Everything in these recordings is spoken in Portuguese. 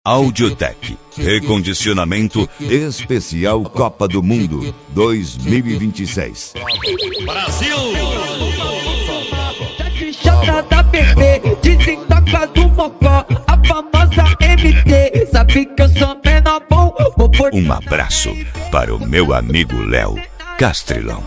Audiotec, recondicionamento especial Copa do Mundo 2026. Brasil! Chata da bebê, desentoca do mocó, a famosa MT. Sabe que eu sou menor bom, vou por... Um abraço para o meu amigo Léo Castrilão.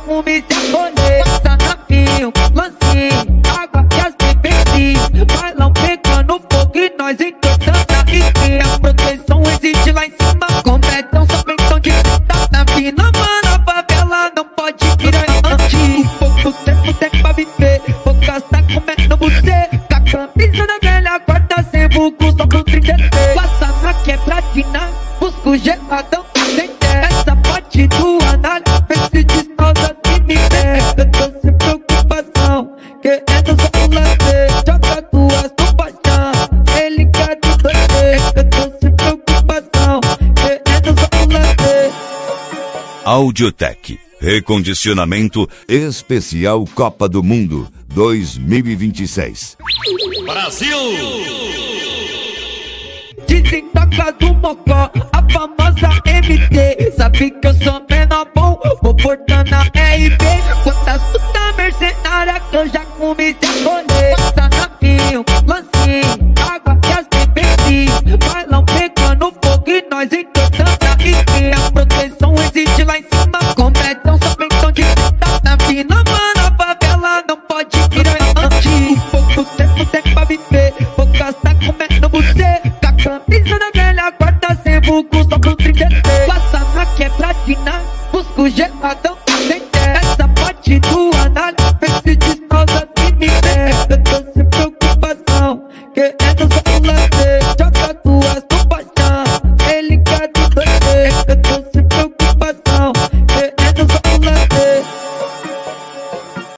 Lancinho, água que as bebês bailão pegando fogo e nós encostando a riquinha. A proteção existe lá em cima, completão só pensão de tá na fina. Mano, a favela não pode virar antes. Pouco tempo tem pra viver, poucas tá comendo você. Com a camisa da velha guarda sem vulgo, só pro 33. Passa na quebradina, busca o geladão sem ter. Essa parte do análise, vê se desnausa se me der. Eu tô sem preocupação, querendo só um lazer. Joga duas no paixão, ele quer te doer. Eu tô sem preocupação, querendo só um lazer. Audiotec, recondicionamento especial Copa do Mundo 2026. Brasil! Desentoca do mocó, a famosa MT. Sabe que eu sou menor bom, vou portando a RP. Quantas puta mercenária que eu já comecei a colher. Passa na fio, lancinho, água que as bebês bailão pegando fogo e nós encostando a riquinha. A proteção existe lá em cima, completão só pensão de tá na fina. Mano, a favela não pode virar antes. Pouco tempo tem pra viver, poucas tá comendo você. Camisa da velha guarda sem vulgo, só pro 33. Passa na quebradina, busca o geladão